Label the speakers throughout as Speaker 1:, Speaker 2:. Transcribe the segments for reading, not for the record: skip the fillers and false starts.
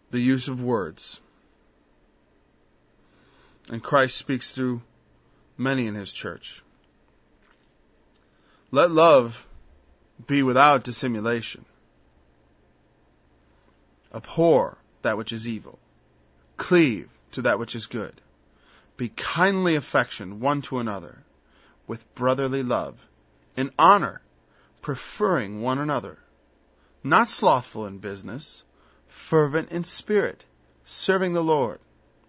Speaker 1: the use of words. And Christ speaks through many in his church. Let love be without dissimulation. Abhor that which is evil. Cleave to that which is good. Be kindly affectioned one to another, with brotherly love, in honor, preferring one another, not slothful in business, fervent in spirit, serving the Lord.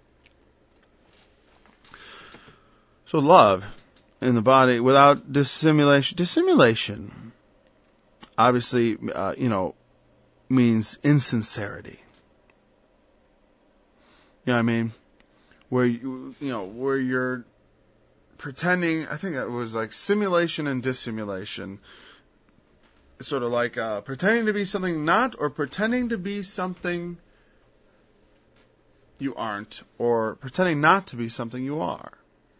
Speaker 1: So love in the body without dissimulation. Dissimulation, obviously, means insincerity. You know what I mean? Where where you're pretending. I think it was like simulation and dissimulation. Sort of like pretending to be something not, or pretending to be something you aren't, or pretending not to be something you are.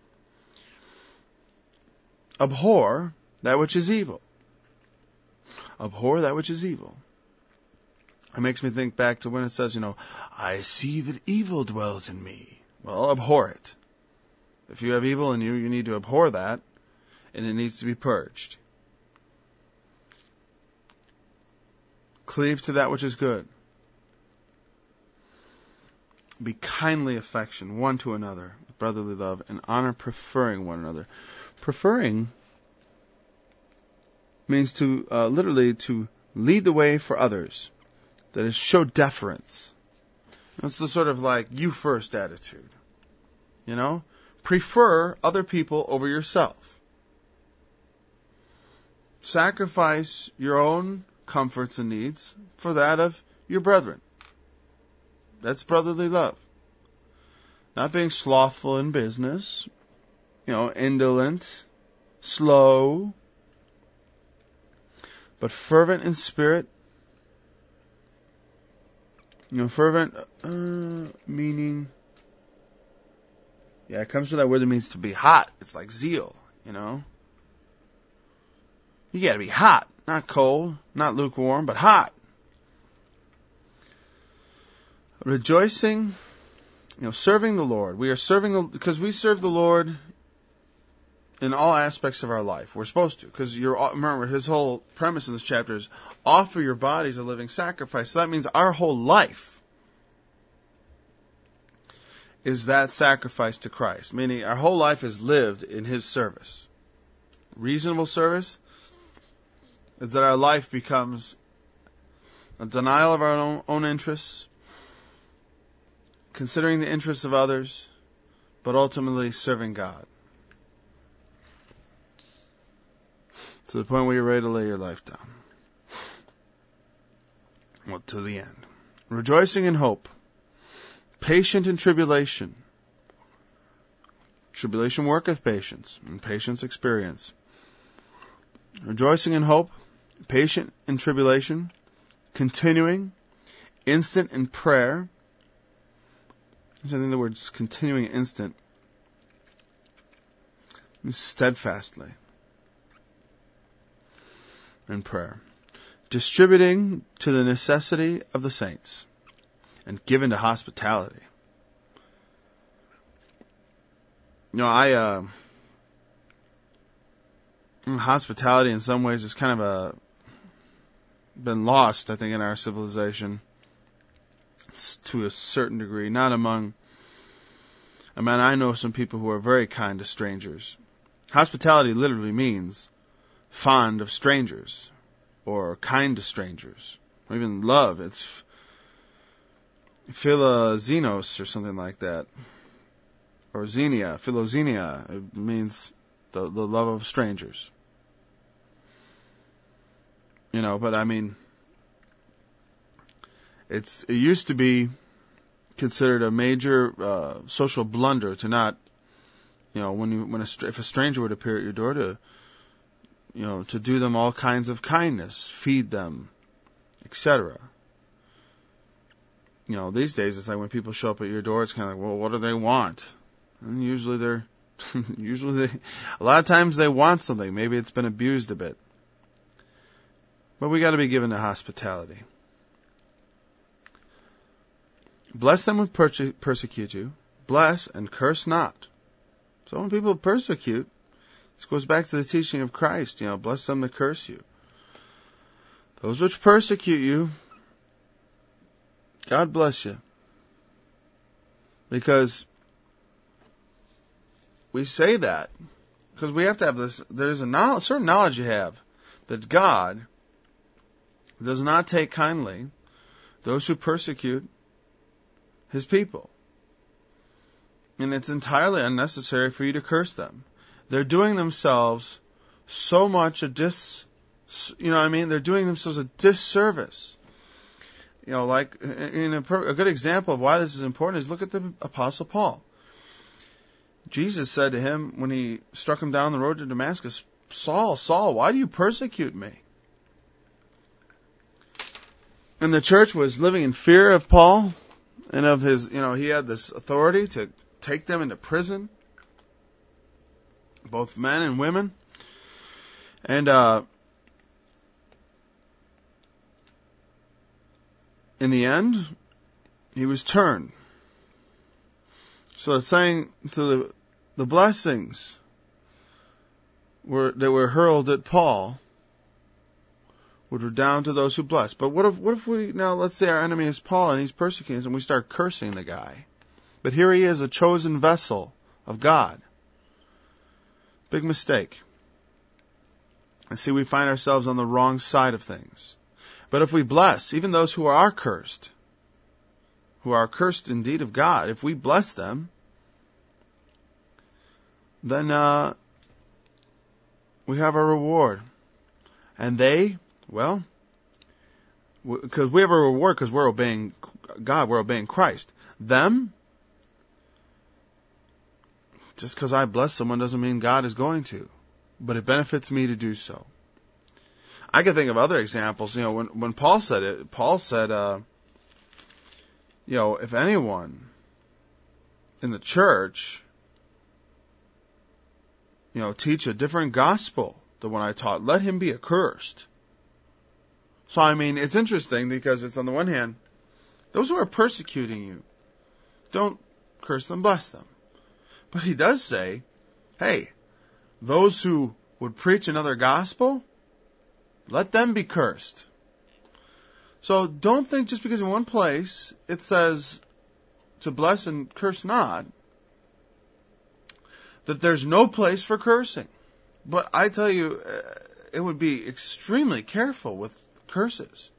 Speaker 1: Abhor that which is evil. Abhor that which is evil. It makes me think back to when it says, I see that evil dwells in me. Well, abhor it. If you have evil in you, you need to abhor that, and it needs to be purged. Cleave to that which is good. Be kindly affectioned one to another, with brotherly love, and honor, preferring one another. Preferring means to literally to lead the way for others. That is, show deference. It's the sort of like you first attitude. Prefer other people over yourself. Sacrifice your own comforts and needs for that of your brethren. That's brotherly love. Not being slothful in business, indolent, slow, but fervent in spirit. Fervent meaning, it comes from that word that means to be hot. It's like zeal, You gotta be hot, not cold, not lukewarm, but hot. Rejoicing, serving the Lord. We are serving because we serve the Lord in all aspects of our life. We're supposed to, because remember, his whole premise in this chapter is offer your bodies a living sacrifice. So that means our whole life is that sacrifice to Christ, meaning our whole life is lived in his service. Reasonable service is that our life becomes a denial of our own interests, considering the interests of others, but ultimately serving God. To the point where you're ready to lay your life down. Well, to the end. Rejoicing in hope. Patient in tribulation. Tribulation worketh patience, and patience experience. Rejoicing in hope. Patient in tribulation. Continuing. Instant in prayer. I think the word continuing instant means steadfastly. In prayer. Distributing to the necessity of the saints, and given to hospitality. Hospitality in some ways is kind of been lost, I think, in our civilization to a certain degree. Not among, I know some people who are very kind to strangers. Hospitality literally means fond of strangers, or kind to strangers, or even love. It's philoxenos or something like that, or philoxenia. It means the love of strangers. But it used to be considered a major social blunder to not, if a stranger would appear at your door, to do them all kinds of kindness, feed them, etc. These days it's like when people show up at your door, it's kind of like, well, what do they want? And usually a lot of times they want something. Maybe it's been abused a bit. But we got to be given to hospitality. Bless them who persecute you. Bless and curse not. So when people persecute, this goes back to the teaching of Christ. Bless them that curse you. Those which persecute you, God bless you. Because we say that because we have to have this. There's a certain knowledge you have that God does not take kindly those who persecute His people. And it's entirely unnecessary for you to curse them. They're doing themselves so much They're doing themselves a disservice. Like a good example of why this is important is look at the Apostle Paul. Jesus said to him when he struck him down on the road to Damascus, Saul, Saul, why do you persecute me? And the church was living in fear of Paul and of his, he had this authority to take them into prison, both men and women. And in the end, he was turned. So it's saying to the blessings that were hurled at Paul would redound to those who bless. But what if we now, let's say our enemy is Paul and he's persecuting us and we start cursing the guy. But here he is, a chosen vessel of God. Big mistake. And see, we find ourselves on the wrong side of things. But if we bless, even those who are cursed indeed of God, if we bless them, then we have a reward. And they, because we have a reward because we're obeying God, we're obeying Christ. Them, just because I bless someone doesn't mean God is going to, but it benefits me to do so. I can think of other examples. When Paul said it, Paul said, if anyone in the church, teach a different gospel than what I taught, let him be accursed. So, it's interesting because it's on the one hand, those who are persecuting you, don't curse them, bless them. But he does say, hey, those who would preach another gospel, let them be cursed. So don't think just because in one place it says to bless and curse not, that there's no place for cursing. But I tell you, it would be extremely careful with curses.